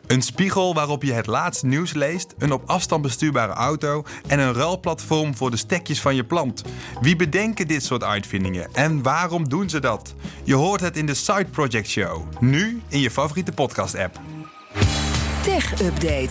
Een spiegel waarop je het laatste nieuws leest, een op afstand bestuurbare auto en een ruilplatform voor de stekjes van je plant. Wie bedenken dit soort uitvindingen en waarom doen ze dat? Je hoort het in de Side Project Show, nu in je favoriete podcast-app. Tech Update.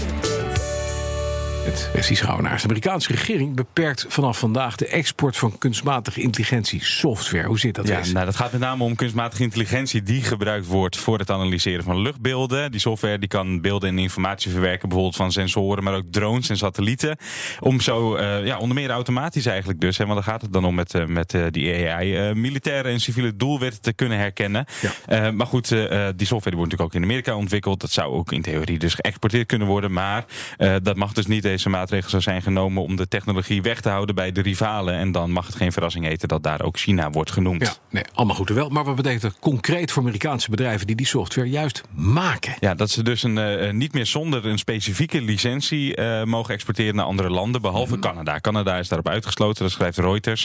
Het Wesley Schouwenaars. De Amerikaanse regering beperkt vanaf vandaag de export van kunstmatige intelligentie software. Hoe zit dat? Ja, dat gaat met name om kunstmatige intelligentie die gebruikt wordt voor het analyseren van luchtbeelden. Die software die kan beelden en informatie verwerken, bijvoorbeeld van sensoren, maar ook drones en satellieten. Om zo onder meer automatisch eigenlijk dus, want daar gaat het dan om met die AI, militaire en civiele doelwitten te kunnen herkennen. Ja. Maar goed, die software die wordt natuurlijk ook in Amerika ontwikkeld. Dat zou ook in theorie dus geëxporteerd kunnen worden, maar dat mag dus niet. Deze maatregelen zou zijn genomen om de technologie weg te houden bij de rivalen. En dan mag het geen verrassing heten dat daar ook China wordt genoemd. Ja, nee, allemaal goed en wel. Maar wat betekent dat concreet voor Amerikaanse bedrijven die software juist maken? Ja, dat ze dus niet meer zonder een specifieke licentie mogen exporteren naar andere landen, behalve Canada. Canada is daarop uitgesloten, dat schrijft Reuters.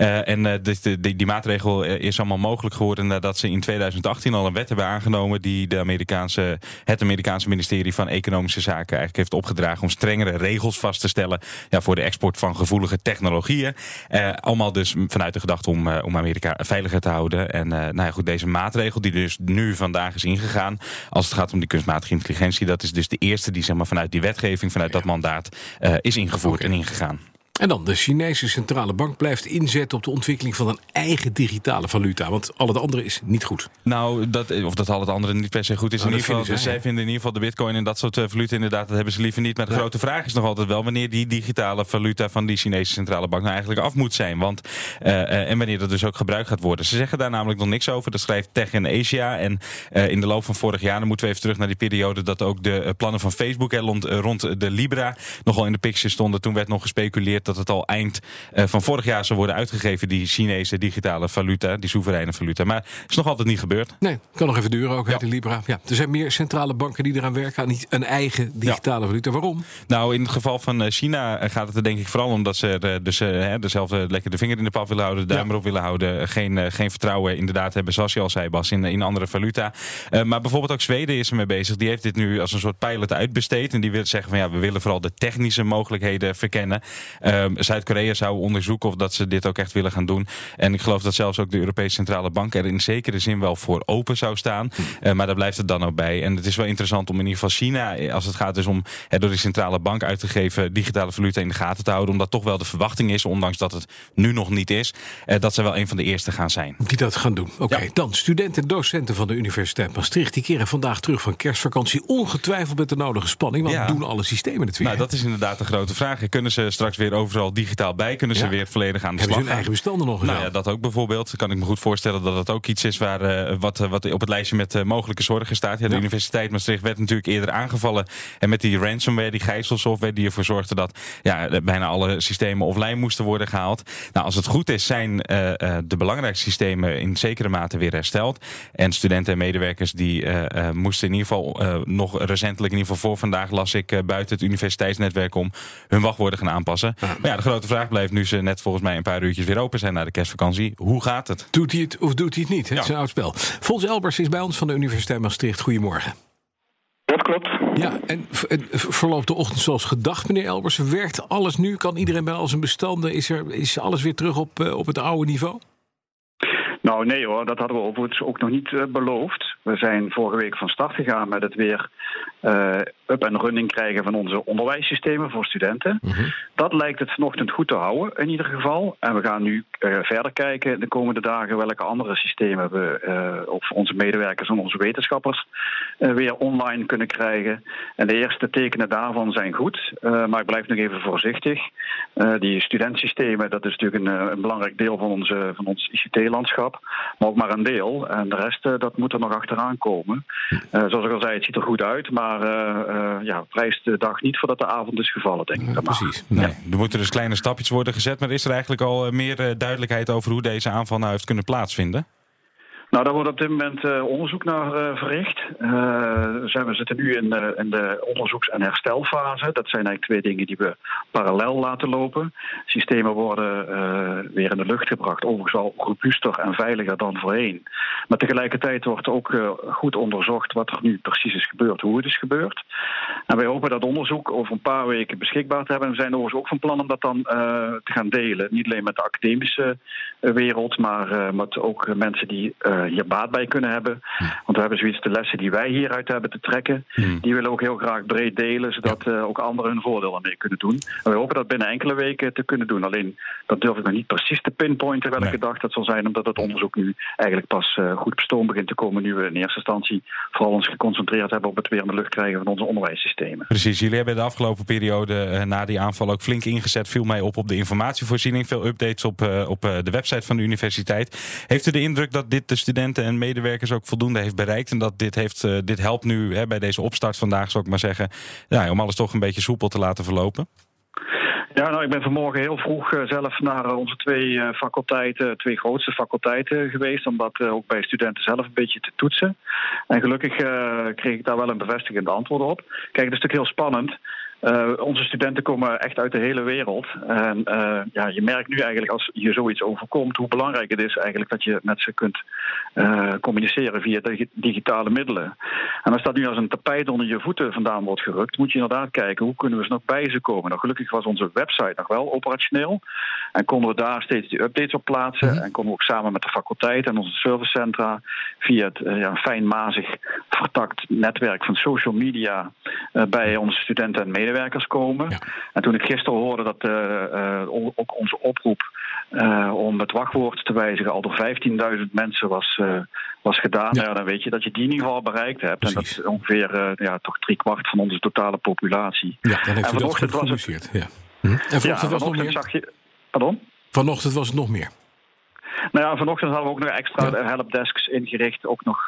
Die maatregel is allemaal mogelijk geworden nadat ze in 2018 al een wet hebben aangenomen die het Amerikaanse ministerie van Economische Zaken eigenlijk heeft opgedragen om strengere regels vast te stellen voor de export van gevoelige technologieën. Allemaal dus vanuit de gedachte om Amerika veiliger te houden. En deze maatregel die dus nu vandaag is ingegaan, als het gaat om die kunstmatige intelligentie, dat is dus de eerste die vanuit die wetgeving, vanuit dat mandaat is ingevoerd en ingegaan. En dan, de Chinese centrale bank blijft inzetten op de ontwikkeling van een eigen digitale valuta. Want al het andere is niet goed. Nou, dat al het andere niet per se goed is. In ieder geval, zij vinden in ieder geval de bitcoin en dat soort valuta inderdaad, dat hebben ze liever niet. Maar de grote vraag is nog altijd wel wanneer die digitale valuta van die Chinese centrale bank nou eigenlijk af moet zijn. Want, en wanneer dat dus ook gebruikt gaat worden. Ze zeggen daar namelijk nog niks over. Dat schrijft Tech in Asia. En in de loop van vorig jaar, dan moeten we even terug naar die periode dat ook de plannen van Facebook rond de Libra nogal in de picture stonden. Toen werd nog gespeculeerd dat het al eind van vorig jaar zou worden uitgegeven, die Chinese digitale valuta, die soevereine valuta. Maar is nog altijd niet gebeurd. Nee, kan nog even duren ook, de Libra. Ja, er zijn meer centrale banken die eraan werken aan een eigen digitale valuta. Waarom? Nou, in het geval van China gaat het er denk ik vooral om dat ze dezelfde lekker de vinger in de pap willen houden, de duim erop willen houden, geen vertrouwen inderdaad hebben, zoals je al zei, Bas, in andere valuta. Maar bijvoorbeeld ook Zweden is ermee bezig. Die heeft dit nu als een soort pilot uitbesteed en die wil zeggen van we willen vooral de technische mogelijkheden verkennen. Zuid-Korea zou onderzoeken of dat ze dit ook echt willen gaan doen. En ik geloof dat zelfs ook de Europese Centrale Bank er in zekere zin wel voor open zou staan. Maar daar blijft het dan ook bij. En het is wel interessant om in ieder geval China, als het gaat dus om door de centrale bank uit te geven digitale valuta in de gaten te houden. Omdat toch wel de verwachting is, ondanks dat het nu nog niet is, dat ze wel een van de eerste gaan zijn. Die dat gaan doen. Oké. Dan studenten en docenten van de Universiteit Maastricht die keren vandaag terug van kerstvakantie. Ongetwijfeld met de nodige spanning. Want doen alle systemen het weer? Nou, dat is inderdaad de grote vraag. Kunnen ze straks weer overal digitaal bij? Kunnen ze weer volledig aan de slag gaan? Hebben ze hun eigen bestanden nog? Nou ja, dat ook bijvoorbeeld. Kan ik me goed voorstellen dat dat ook iets is waar wat op het lijstje met mogelijke zorgen staat. De Universiteit Maastricht werd natuurlijk eerder aangevallen. En met die ransomware, die gijzelsoftware die ervoor zorgde dat bijna alle systemen offline moesten worden gehaald. Nou, als het goed is, zijn de belangrijkste systemen in zekere mate weer hersteld. En studenten en medewerkers die moesten in ieder geval nog recentelijk, in ieder geval voor vandaag, las ik buiten het universiteitsnetwerk om hun wachtwoorden gaan aanpassen. Maar de grote vraag blijft nu ze net volgens mij een paar uurtjes weer open zijn na de kerstvakantie. Hoe gaat het? Doet hij het of doet hij het niet? Het is een oud spel. Fons Elbers is bij ons van de Universiteit Maastricht. Goedemorgen. Dat klopt. Ja, en verloopt de ochtend zoals gedacht, meneer Elbers? Werkt alles nu? Kan iedereen bij al zijn bestanden? Is alles weer terug op het oude niveau? Nou nee hoor, dat hadden we overigens ook nog niet beloofd. We zijn vorige week van start gegaan met het weer up en running krijgen van onze onderwijssystemen voor studenten. Mm-hmm. Dat lijkt het vanochtend goed te houden in ieder geval. En we gaan nu verder kijken de komende dagen welke andere systemen we of onze medewerkers en onze wetenschappers weer online kunnen krijgen. En de eerste tekenen daarvan zijn goed. Maar ik blijf nog even voorzichtig. Die studentsystemen, dat is natuurlijk een belangrijk deel van ons ICT-landschap. Maar ook maar een deel. En de rest, dat moet er nog achteraan komen. Zoals ik al zei, het ziet er goed uit. Maar prijs de dag niet voordat de avond is gevallen, denk ik. Precies. Nee. Er moeten dus kleine stapjes worden gezet. Maar is er eigenlijk al meer duidelijkheid over hoe deze aanval nou heeft kunnen plaatsvinden? Nou, daar wordt op dit moment onderzoek naar verricht. We zitten nu in de onderzoeks- en herstelfase. Dat zijn eigenlijk twee dingen die we parallel laten lopen. Systemen worden weer in de lucht gebracht, overigens al robuuster en veiliger dan voorheen. Maar tegelijkertijd wordt ook goed onderzocht wat er nu precies is gebeurd, hoe het is gebeurd. En wij hopen dat onderzoek over een paar weken beschikbaar te hebben. En we zijn overigens ook van plan om dat dan te gaan delen. Niet alleen met de academische wereld, maar met ook mensen die hier baat bij kunnen hebben. Want we hebben zoiets, de lessen die wij hieruit hebben te trekken, die willen we ook heel graag breed delen, zodat ook anderen hun voordeel ermee kunnen doen. En we hopen dat binnen enkele weken te kunnen doen. Alleen, dat durf ik nog niet precies te pinpointen welke dag dat zal zijn, omdat het onderzoek nu eigenlijk pas goed op stoom begint te komen, nu we in eerste instantie vooral ons geconcentreerd hebben op het weer in de lucht krijgen van onze onderwijssystemen. Precies, jullie hebben de afgelopen periode na die aanval ook flink ingezet. Viel mij op de informatievoorziening. Veel updates op de website van de universiteit. Heeft u de indruk dat dit de studenten en medewerkers ook voldoende heeft bereikt en dat dit helpt nu bij deze opstart vandaag, zou ik maar zeggen, om alles toch een beetje soepel te laten verlopen? Ja, nou, ik ben vanmorgen heel vroeg zelf naar onze twee grootste faculteiten geweest, om dat ook bij studenten zelf een beetje te toetsen. En gelukkig kreeg ik daar wel een bevestigend antwoord op. Kijk, het is natuurlijk heel spannend. Onze studenten komen echt uit de hele wereld. En je merkt nu eigenlijk als je zoiets overkomt hoe belangrijk het is eigenlijk dat je met ze kunt communiceren via digitale middelen. En als dat nu als een tapijt onder je voeten vandaan wordt gerukt, moet je inderdaad kijken hoe kunnen we ze nog bij ze komen. Nou, gelukkig was onze website nog wel operationeel en konden we daar steeds die updates op plaatsen en konden we ook samen met de faculteit en onze servicecentra via het fijnmazig vertakt netwerk van social media bij onze studenten en medewerkers komen. Ja. En toen ik gisteren hoorde dat ook onze oproep om het wachtwoord te wijzigen al door 15.000 mensen was gedaan, dan weet je dat je die in ieder geval bereikt hebt. Precies. En dat is ongeveer toch 3/4 van onze totale populatie. Ja, dan heeft u dat gecommuniceerd. En vanochtend was het nog meer? Pardon? Vanochtend was het nog meer. Nou ja, vanochtend hadden we ook nog extra helpdesks ingericht. Ook nog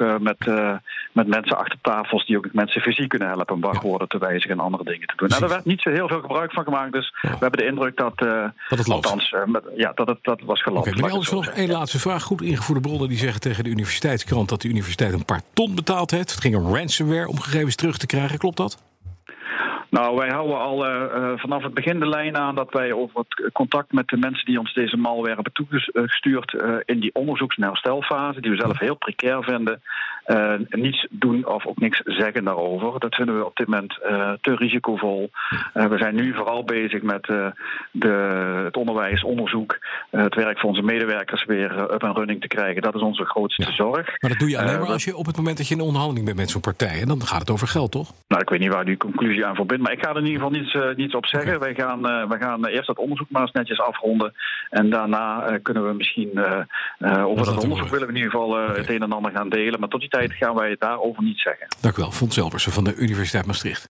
met mensen achter tafels die ook mensen fysiek kunnen helpen om wachtwoorden te wijzigen en andere dingen te doen. Nou, daar werd niet zo heel veel gebruik van gemaakt. Dus we hebben de indruk dat het loopt. Althans, dat was gelopen. Meneer Elbersen, nog één laatste vraag. Goed ingevoerde bronnen die zeggen tegen de universiteitskrant dat de universiteit een paar ton betaald heeft. Het ging om ransomware om gegevens terug te krijgen. Klopt dat? Nou, wij houden al vanaf het begin de lijn aan dat wij over het contact met de mensen die ons deze malware hebben toegestuurd in die onderzoeks- en herstelfase, die we zelf heel precair vinden, niets doen of ook niks zeggen daarover. Dat vinden we op dit moment te risicovol. We zijn nu vooral bezig met het onderwijs, onderzoek, het werk van onze medewerkers weer up en running te krijgen. Dat is onze grootste zorg. Maar dat doe je alleen maar als je op het moment dat je in onderhandeling bent met zo'n partij. En dan gaat het over geld, toch? Nou, ik weet niet waar die conclusie aan verbindt. Maar ik ga er in ieder geval niets op zeggen. Okay. Wij gaan eerst dat onderzoek maar eens netjes afronden. En daarna kunnen we misschien over dat onderzoek willen we in ieder geval het een en ander gaan delen. Maar tot die tijd gaan wij daarover niet zeggen. Dank u wel. Fons Elbersen van de Universiteit Maastricht.